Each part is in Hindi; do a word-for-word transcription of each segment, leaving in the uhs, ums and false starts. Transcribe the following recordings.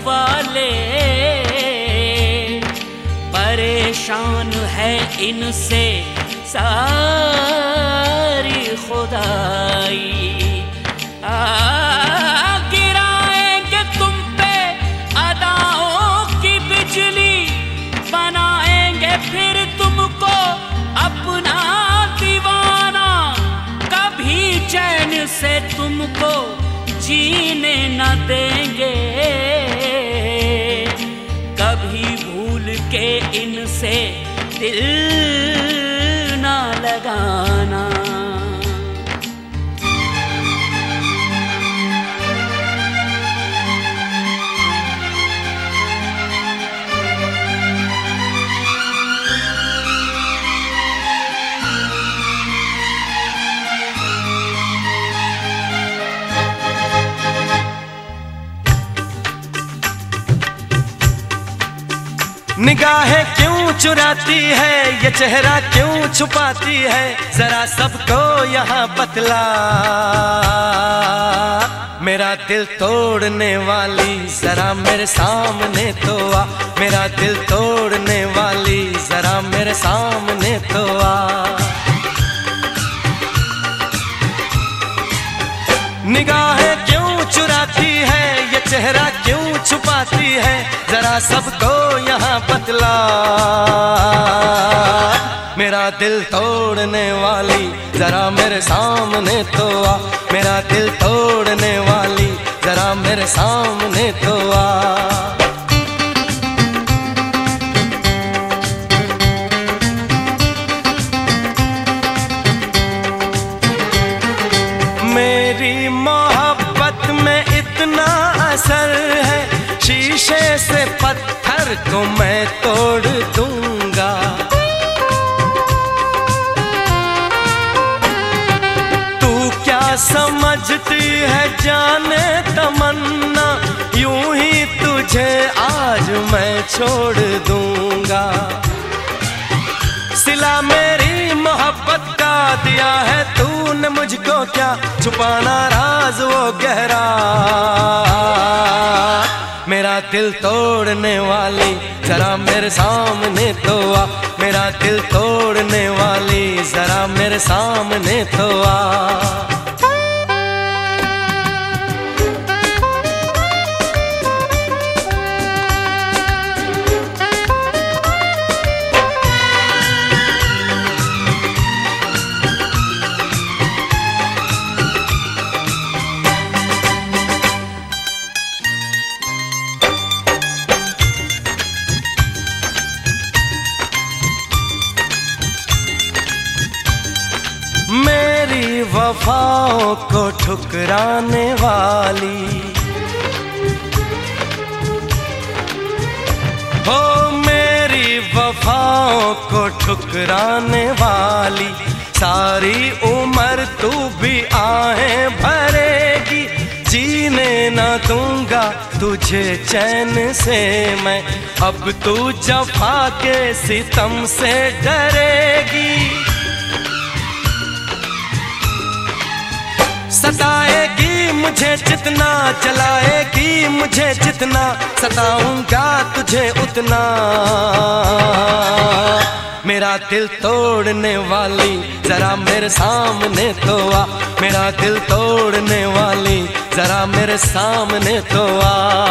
वाले, परेशान है इनसे सारी खुदाई। आ, गिराएंगे तुम पे अदाओं की बिजली, बनाएंगे फिर तुमको अपना दीवाना। कभी चैन से तुमको जीने न देंगे, कभी भूल के इनसे दिल न लगाना। निगाहें क्यों चुराती है, ये चेहरा क्यों छुपाती है, जरा सबको यहाँ बतला। मेरा दिल तोड़ने वाली जरा मेरे सामने तो आ, मेरा दिल तोड़ने वाली जरा मेरे सामने तो आ। निगाहें क्यों चुराती है, ये चेहरा क्यों छुपाती है, जरा सबको यहाँ बतला। मेरा दिल तोड़ने वाली जरा मेरे सामने तो आ, मेरा दिल तोड़ने वाली जरा मेरे सामने तो आ। मेरी मोहब्बत में इतना असर है, शीशे से पत्थर को मैं तोड़ दूंगा। तू क्या समझती है जाने तमन्ना, यूं ही तुझे आज मैं छोड़ दूंगा। सिला मेरी मोहब्बत का दिया है तूने मुझको, क्या छुपाना राज वो गहरा। मेरा दिल तोड़ने वाली जरा मेरे सामने तो आ, मेरा दिल तोड़ने वाली जरा मेरे सामने तो आ। मेरी वफाओं को ठुकराने वाली, हो मेरी वफाओं को ठुकराने वाली, सारी उम्र तू भी आहें भरेगी। जीने ना दूंगा तुझे चैन से मैं, अब तू जफा के सितम से डरेगी। सताएगी मुझे जितना, जलाएगी मुझे जितना, सताऊंगा तुझे उतना। मेरा दिल तोड़ने वाली जरा मेरे सामने तो आ, मेरा दिल तोड़ने वाली जरा मेरे सामने तो आ।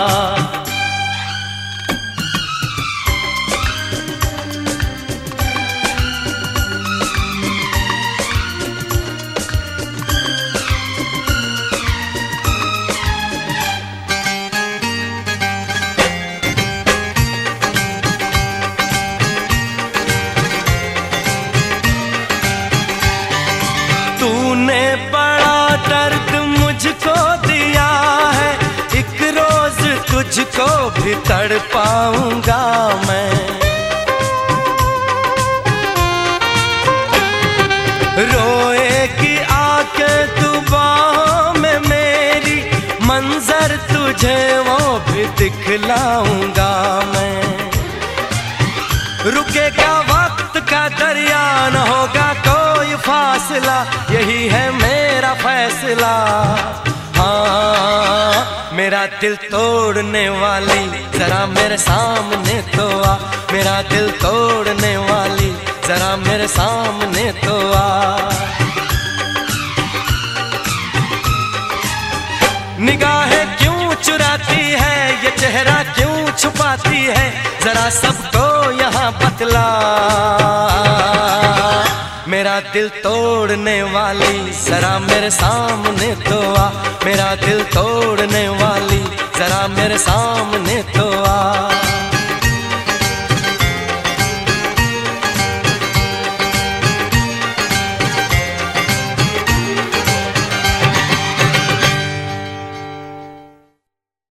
तूने बड़ा दर्द मुझको दिया है, एक रोज तुझको भी तड़पाऊंगा मैं। रोएगी आके तू बाहों में मेरी, मंजर तुझे वो भी दिखलाऊंगा मैं। रुकेगा वक्त का दरिया, न होगा कोई फासला, यही है मेरा फैसला। हाँ मेरा दिल तोड़ने वाली जरा मेरे सामने तो आ, मेरा दिल तोड़ने वाली जरा मेरे सामने तो आ। निगाहें क्यों चुराती है, ये चेहरा क्यों छुपाती है, जरा सबको यहाँ बतला। मेरा दिल तोड़ने वाली जरा मेरे सामने तो आ, मेरा दिल तोड़ने वाली जरा मेरे सामने तो